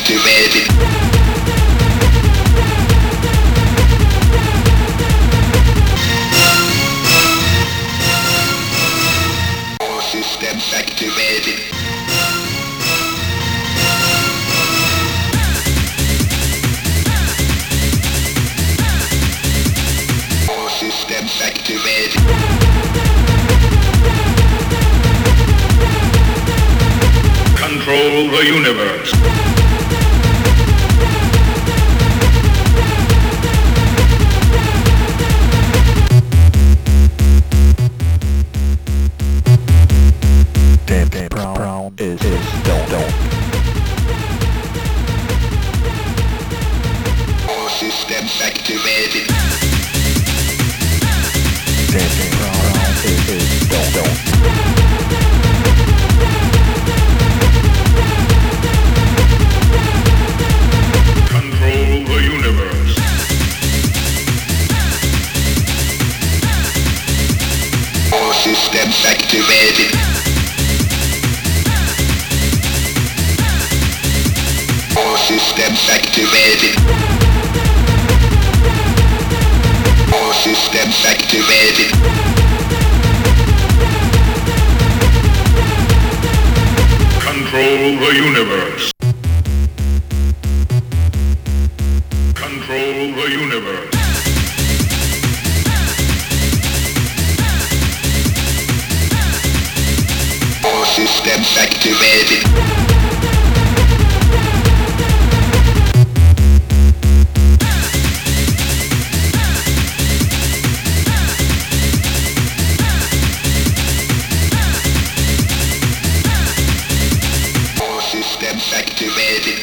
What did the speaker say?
activated. All systems activated. All systems activated. Control the universe. Dan Brown is don't. All systems activated. Dan Brown is don't. Control the universe. All systems activated. All systems activated. All systems activated. Control the universe. Control the universe. All systems activated.